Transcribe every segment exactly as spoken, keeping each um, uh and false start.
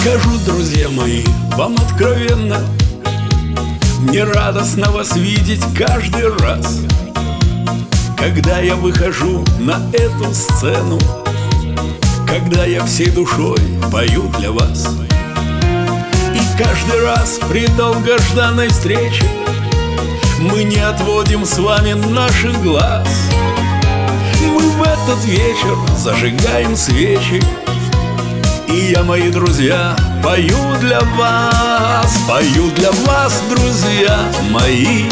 Скажу, друзья мои, вам откровенно, мне радостно вас видеть каждый раз, когда я выхожу на эту сцену, когда я всей душой пою для вас. И каждый раз при долгожданной встрече мы не отводим с вами наших глаз. Мы в этот вечер зажигаем свечи, и я, мои друзья, пою для вас, пою для вас, друзья мои.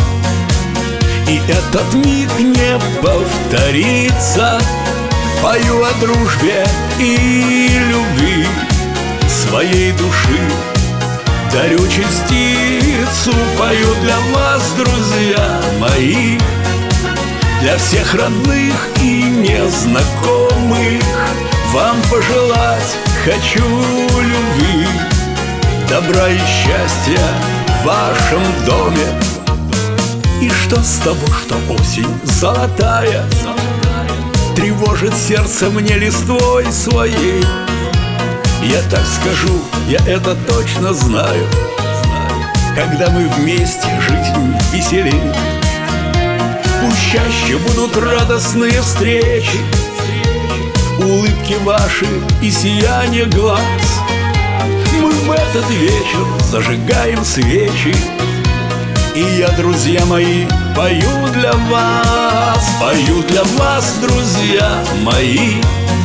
И этот миг не повторится. Пою о дружбе и любви своей души, дарю частицу. Пою для вас, друзья мои, для всех родных и незнакомых. Вам пожелать хочу любви, добра и счастья в вашем доме. И что с того, что осень золотая тревожит сердце мне листвой своей? Я так скажу, я это точно знаю, когда мы вместе жизнь веселей. Пусть чаще будут радостные встречи, улыбки ваши и сияние глаз. Мы в этот вечер зажигаем свечи, и я, друзья мои, пою для вас, пою для вас, друзья мои.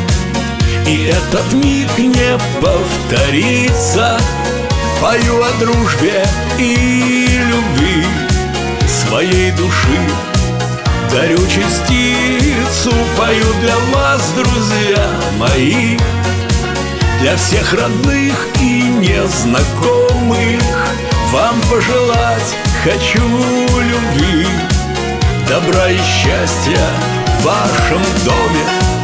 И этот миг не повторится. Пою о дружбе и любви своей души, дарю частицу. Пою для вас, друзья мои, для всех родных и незнакомых. Вам пожелать хочу любви, добра и счастья в вашем доме.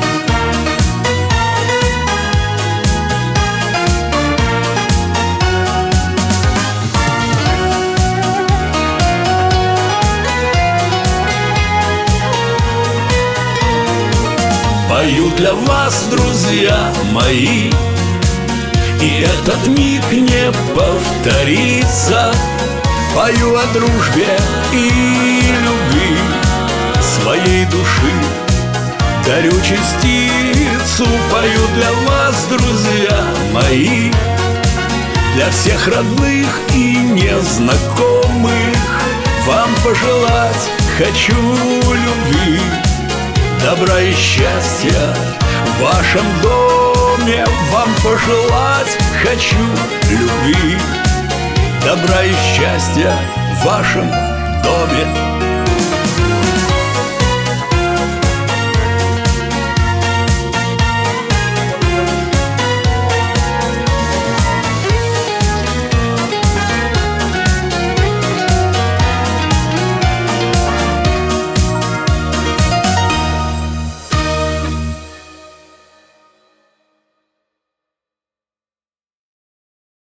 Пою для вас, друзья мои, и этот миг не повторится. Пою о дружбе и любви своей души, дарю частицу. Пою для вас, друзья мои, для всех родных и незнакомых. Вам пожелать хочу любви, добра и счастья в вашем доме. Вам пожелать хочу любви, добра и счастья в вашем